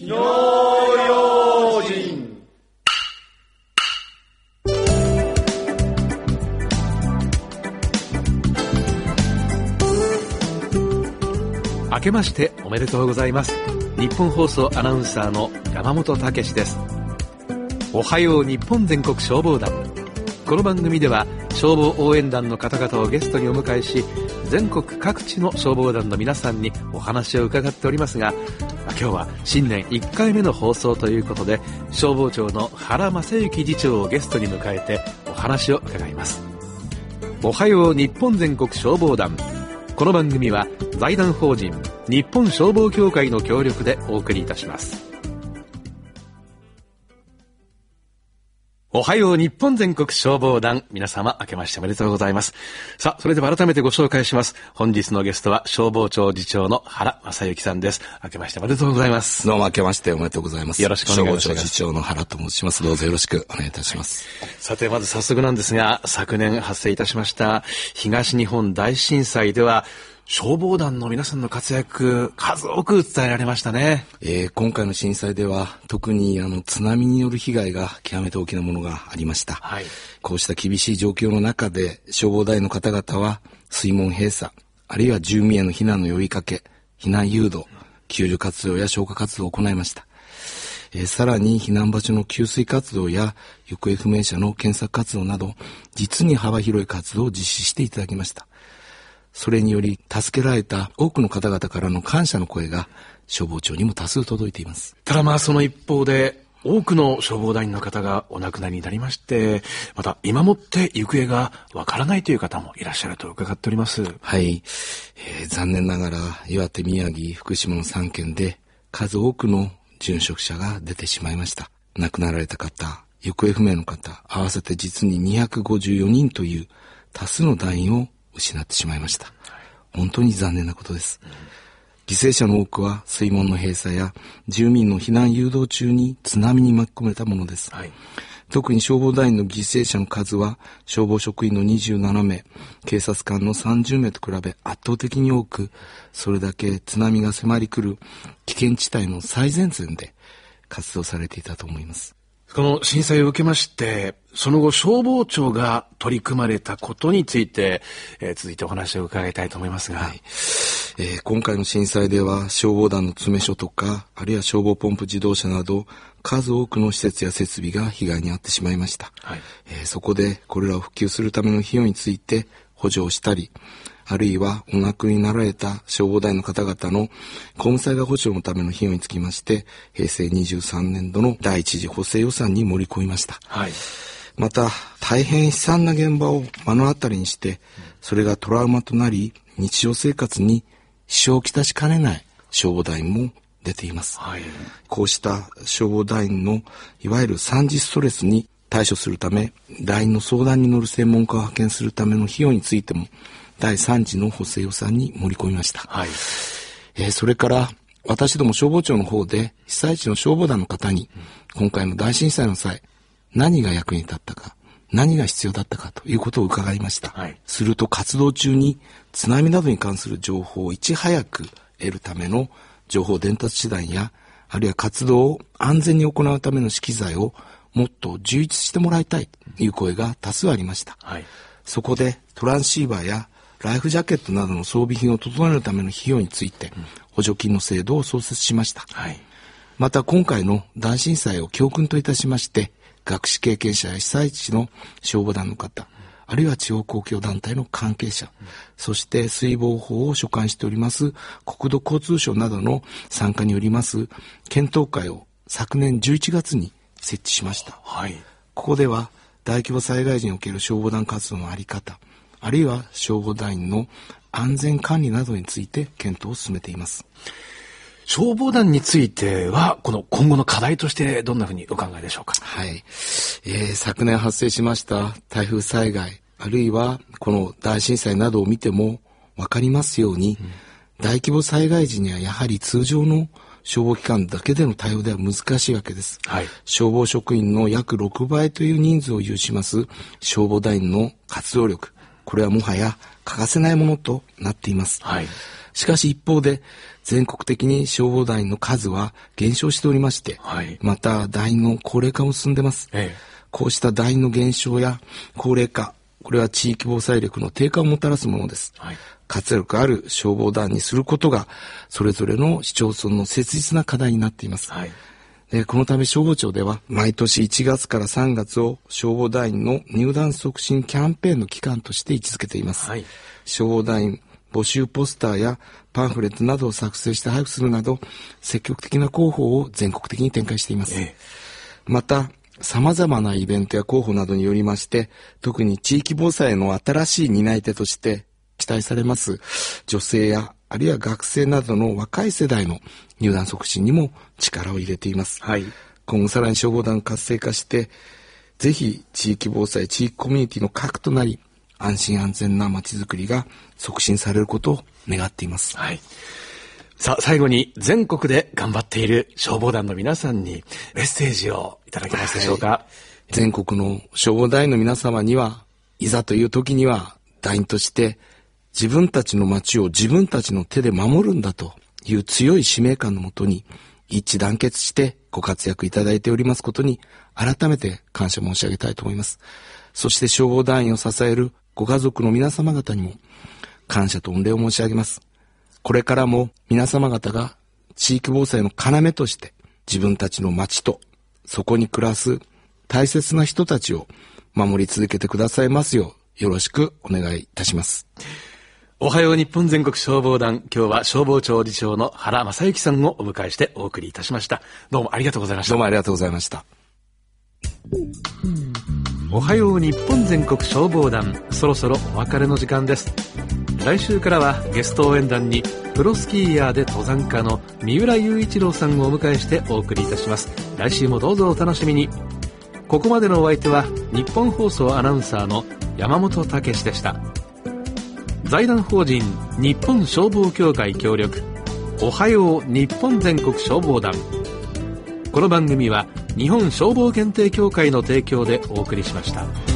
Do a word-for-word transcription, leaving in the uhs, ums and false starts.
火の用心。 明けましておめでとうございます。日本放送アナウンサーの山本武史です。おはよう日本全国消防団。この番組では消防応援団の方々をゲストにお迎えし、全国各地の消防団の皆さんにお話を伺っておりますが、今日は新年いっかいめの放送ということで、消防庁の原正幸次長をゲストに迎えてお話を伺います。おはよう日本全国消防団。この番組は財団法人日本消防協会の協力でお送りいたします。おはよう日本全国消防団、皆様明けましておめでとうございます。さあ、それでは改めてご紹介します。本日のゲストは消防庁次長の原正幸さんです。明けましておめでとうございます。 どうも明けましておめでとうございます。 よろしくお願いします。 消防庁次長の原と申します。どうぞよろしくお願いいたします。 はい、さて、まず早速なんですが、昨年発生いたしました東日本大震災では、消防団の皆さんの活躍、数多く伝えられましたね。 えー、今回の震災では特にあの津波による被害が極めて大きなものがありました。はい、こうした厳しい状況の中で消防団の方々は水門閉鎖、あるいは住民への避難の呼びかけ、避難誘導、救助活動や消火活動を行いました。えー、さらに避難場所の給水活動や行方不明者の検索活動など、実に幅広い活動を実施していただきました。それにより助けられた多くの方々からの感謝の声が消防庁にも多数届いています。 ただまあその一方で多くの消防団員の方がお亡くなりになりまして、また今もって行方がわからないという方もいらっしゃると伺っております。 はい、えー、残念ながら岩手、宮城、福島のさんけんで数多くの殉職者が出てしまいました。亡くなられた方、行方不明の方、合わせて実ににひゃくごじゅうよにんという多数の団員を失ってしまいました。本当に残念なことです。犠牲者の多くは水門の閉鎖や住民の避難誘導中に津波に巻き込まれたものです。はい、特に消防団員の犠牲者の数は消防職員のにじゅうななめい、警察官のさんじゅうめいと比べ圧倒的に多く、それだけ津波が迫り来る危険地帯の最前線で活動されていたと思います。 この震災を受けまして、その後消防庁が取り組まれたことについて、えー、続いてお話を伺いたいと思いますが、はい、 えー、今回の震災では消防団の詰め所とか、あるいは消防ポンプ自動車など数多くの施設や設備が被害に遭ってしまいました。はい、えー、そこでこれらを復旧するための費用について補助をしたり、あるいはお亡くなりになられた消防団員の方々の公務災害補償のための費用につきましてへいせいにじゅうさんねんどの第一次補正予算に盛り込みました。はい、また大変悲惨な現場を目の当たりにして、それがトラウマとなり日常生活に支障をきたしかねない消防団員も出ています。はい、こうした消防団員のいわゆる三次ストレスに対処するため、団員の相談に乗る専門家を派遣するための費用についてもだいさん次の補正予算に盛り込みました。はい、えー、それから私ども消防庁の方で被災地の消防団の方に、今回の大震災の際何が役に立ったか、何が必要だったかということを伺いました。はい、すると活動中に津波などに関する情報をいち早く得るための情報伝達手段や、あるいは活動を安全に行うための資機材をもっと充実してもらいたいという声が多数ありました。はい、そこでトランシーバーやライフジャケットなどの装備品を整えるための費用について補助金の制度を創設しました。はい、また今回の大震災を教訓といたしまして、学士経験者や被災地の消防団の方、あるいは地方公共団体の関係者、そして水防法を所管しております国土交通省などの参加によります検討会を昨年じゅういちがつに設置しました。はい、ここでは大規模災害時における消防団活動の在り方、あるいは消防団員の安全管理などについて検討を進めています。 消防団についてはこの今後の課題としてどんなふうにお考えでしょうか。 はい、えー、昨年発生しました台風災害、あるいはこの大震災などを見ても分かりますように、うん、大規模災害時にはやはり通常の消防機関だけでの対応では難しいわけです。はい、消防職員の約ろくばいという人数を有します消防団員の活動力、これはもはや欠かせないものとなっています。はい、 しかし一方で全国的に消防団員の数は減少しておりまして、はい、また団員の高齢化も進んでます、ええ、こうした団員の減少や高齢化、これは地域防災力の低下をもたらすものです、はい、活力ある消防団にすることがそれぞれの市町村の切実な課題になっています、はい、でこのため消防庁では毎年いちがつからさんがつを消防団員の入団促進キャンペーンの期間として位置づけています、はい、消防団員募集ポスターやパンフレットなどを作成して配布するなど積極的な広報を全国的に展開しています、ええ、また様々なイベントや広報などによりまして特に地域防災の新しい担い手として期待されます女性やあるいは学生などの若い世代の入団促進にも力を入れています、はい、今後さらに消防団活性化してぜひ地域防災地域コミュニティの核となり安心安全な街づくりが促進されることを願っています、はい、 さあ最後に全国で頑張っている消防団の皆さんにメッセージをいただけますでしょうか、はい、 全国の消防団員の皆様にはいざという時には団員として自分たちの街を自分たちの手で守るんだという強い使命感のもとに一致団結してご活躍いただいておりますことに改めて感謝申し上げたいと思います。そして消防団員を支えるご家族の皆様方にも感謝と御礼を申し上げます。これからも皆様方が地域防災の要として自分たちの町とそこに暮らす大切な人たちを守り続けてくださいますようよろしくお願いいたします。 おはよう日本全国消防団、今日は消防庁理事長の原正幸さんをお迎えしてお送りいたしました。どうもありがとうございました。 どうもありがとうございました。 おはよう日本全国消防団、そろそろお別れの時間です。来週からはゲスト応援団にプロスキーヤーで登山家の三浦雄一郎さんをお迎えしてお送りいたします。来週もどうぞお楽しみに。ここまでのお相手は日本放送アナウンサーの山本武史でした。財団法人日本消防協会協力、おはよう日本全国消防団。この番組は日本消防検定協会の提供でお送りしました。